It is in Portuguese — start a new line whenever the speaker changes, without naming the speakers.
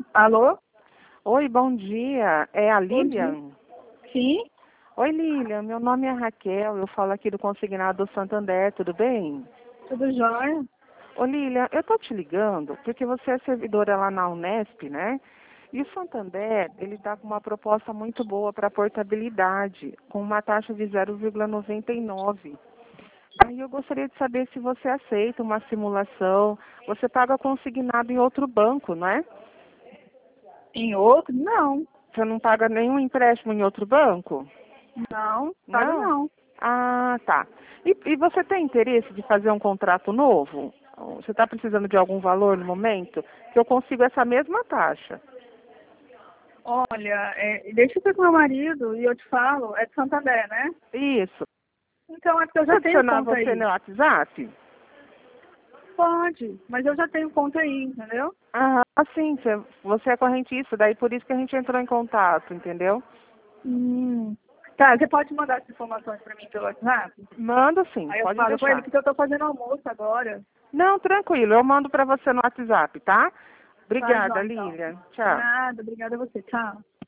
Alô?
Oi, bom dia. É a
Bom dia.
Lilian?
Sim,
Oi, Lilian. Meu nome é Raquel. Eu falo aqui do Consignado do Santander. Tudo bem?
tudo jóia?
Ô, Lilian, eu tô te ligando porque você é servidora lá na Unesp, né? E o Santander, ele tá com uma proposta muito boa para portabilidade, com uma taxa de 0,99. Aí eu gostaria de saber se você aceita uma simulação. Você paga consignado em outro banco, não é?
Em outro? Não,
Você não paga nenhum empréstimo em outro banco?
não, pago
Não?
não.
Ah, tá. E você tem interesse de fazer um contrato novo? Você está precisando de algum valor no momento? Que eu consigo essa mesma taxa.
Olha, deixa eu ver com meu marido e eu te falo, é de Santander, né?
Isso.
Então é porque eu
Posso
já tenho
adicionar
conta
você
aí.
no WhatsApp?
Pode, mas eu já tenho conta aí, entendeu?
Ah, sim. Você é correntista, daí por isso que a gente entrou em contato, entendeu?
Hum. Tá, você pode mandar as informações pra mim pelo WhatsApp?
Mando sim,
Aí eu
pode
falo com ele,
deixar.
porque eu tô fazendo almoço agora.
Não, tranquilo, eu mando para você no WhatsApp, tá?
Tá,
Obrigada,
João, então.
Lilian. Tchau.
Nada, obrigada a você. Tchau.